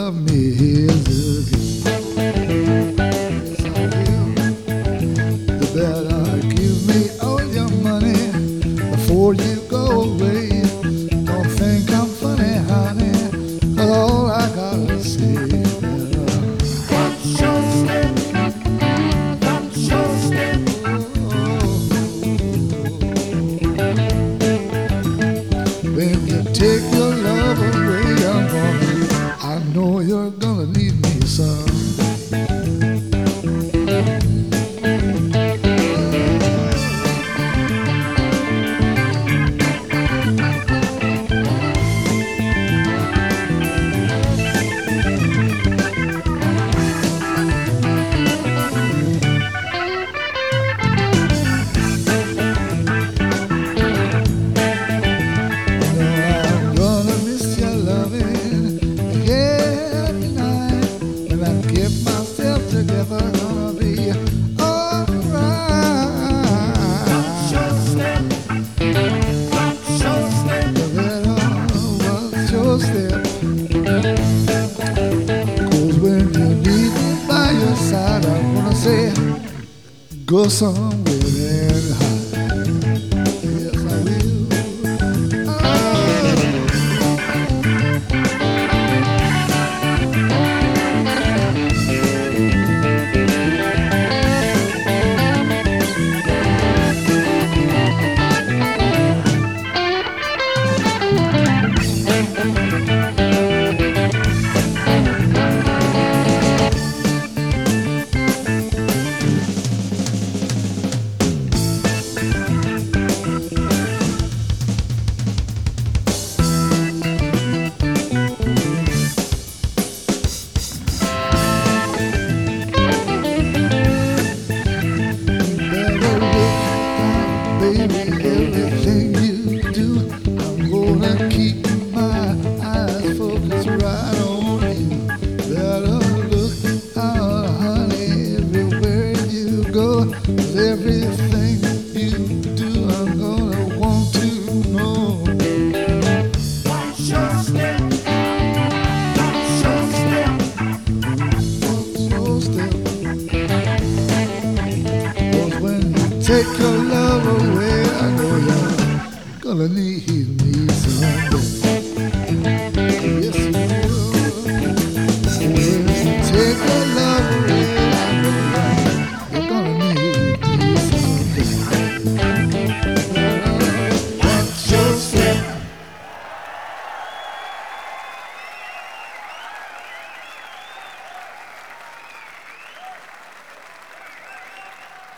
love me again. Yes, I will. You better give me all your money before you go away. Don't think I'm funny, honey, 'cause all I gotta say is watch your step, watch your step. When you take your love away, I know you're gonna need me someday. Gonna be alright. Watch your step, watch your step. Watch your step. 'Cause when you need me by your side, I wanna say, go somewhere and hide. Yes, I will. Baby, everything you do, I'm gonna keep my eyes focused right on you. Better look out, honey, everywhere you go. 'Cause everything you do, I'm gonna want to know. Watch your step, watch your step, watch your step. 'Cause when you take your love away, I know you're gonna need me someday.